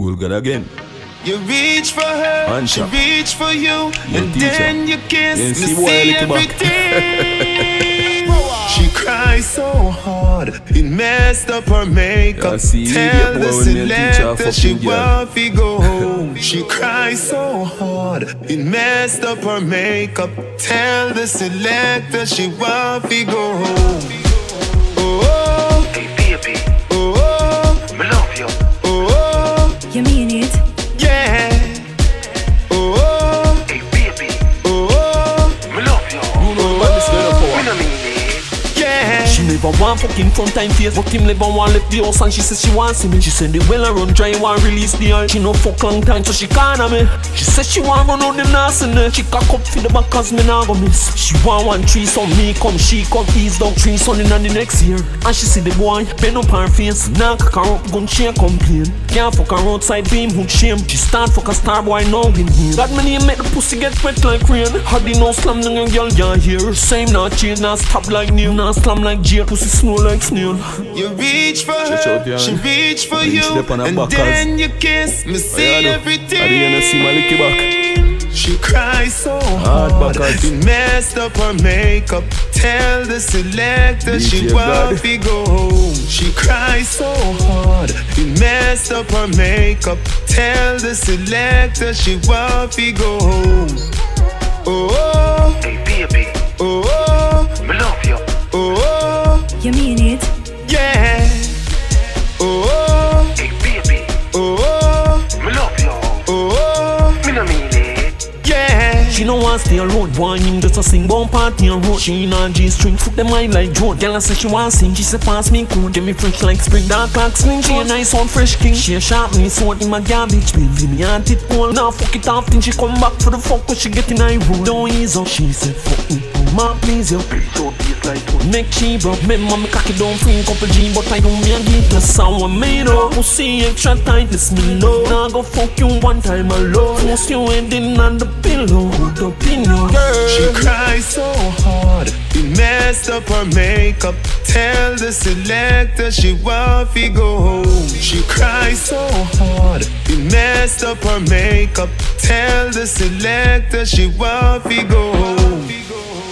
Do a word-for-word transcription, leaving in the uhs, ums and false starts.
Cool God again. You reach for her, Man, she chap. reach for you, Yo, and teacher. then you kiss, You me see see, why I lick it back. everything. She cries so hard, it messed up her makeup. Yeah, see, Tell idiot the boy when me and teacher selector she fucking girl. want to go home. She cries so hard, it messed up her makeup. Tell the selector she want to go home. Oh, Hey baby, oh, oh, me love you. oh, oh, You mean it? yeah. Oh, oh, Hey baby, oh, oh, me love you. You know what this girl Me for? no mean it. yeah. She never want fucking front time face, but him never want left the house and she says she wants me. She said the well I run dry, want release the oil. She no fuck long time, so she can't me. She says she want run out the nasty. She cock up for the back cause me nah go miss. She want one tree, so me come, she come ease down three son in the next year. And she see the boy bend up her face, knock her up, gun she a complain. Can't fuck her outside beam, hook shame. She start fuck a star boy now in here. That me name make the pussy get wet like rain. Had the no slam down your girl can't hear. Same not change, not stop like new, not slam like jail. Pussy snow like snail. You reach for Stretch out her, your she hand. reach for Reach you, up on her and back, then you kiss, me see I do? everything. I do you see my licky back? She cries so Hard hard, backers. it messed up her makeup. Tell the selector D J she God. want to go home. She cries so hard, it messed up her makeup. Tell the selector she want to go home. Oh, Hey baby, oh, oh, me love you. oh, You mean it? yeah. Oh, Hey baby, oh, me love you. oh, Me no mean it. yeah. She no want stay alone, want him just a sing bump party and road. She in a G-string, foot them high like Joe. Girl I say she want sing, she say pass me cool. Get me fresh like spring, dark like sling. She a nice on fresh king. She a sharp me sword in my garbage bin. Leave me on it cold, now fuck it off. Then she come back for the fuck when she get in a room. Don't ease up, she said fuck me, oh ma please you. So this like one. Make she broke, remember me cocky don't free couple G, but I don't mean get the sound with me though. Pussy extra tight, this me know. Now go fuck you one time alone. Force you head in on the pillow, hooked up in your girl. She cries so hard, it messed up her makeup. Tell the selector she want to go home. She cries so hard, it messed up her makeup. Tell the selector she want to go home.